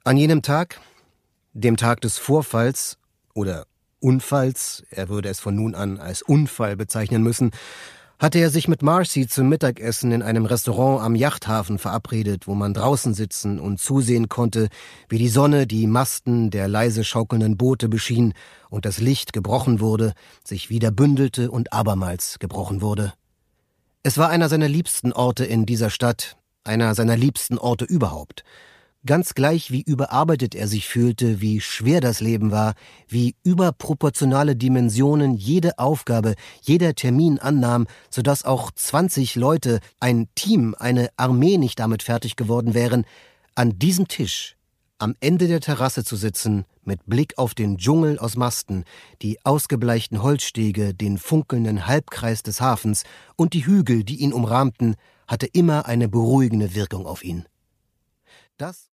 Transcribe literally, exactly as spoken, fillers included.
An jenem Tag, dem Tag des Vorfalls oder Unfalls, er würde es von nun an als Unfall bezeichnen müssen, hatte er sich mit Marcy zum Mittagessen in einem Restaurant am Yachthafen verabredet, wo man draußen sitzen und zusehen konnte, wie die Sonne die Masten der leise schaukelnden Boote beschien und das Licht gebrochen wurde, sich wieder bündelte und abermals gebrochen wurde. Es war einer seiner liebsten Orte in dieser Stadt, einer seiner liebsten Orte überhaupt. Ganz gleich, wie überarbeitet er sich fühlte, wie schwer das Leben war, wie überproportionale Dimensionen jede Aufgabe, jeder Termin annahm, sodass auch zwanzig Leute, ein Team, eine Armee nicht damit fertig geworden wären, an diesem Tisch, am Ende der Terrasse zu sitzen, mit Blick auf den Dschungel aus Masten, die ausgebleichten Holzstege, den funkelnden Halbkreis des Hafens und die Hügel, die ihn umrahmten, hatte immer eine beruhigende Wirkung auf ihn. Das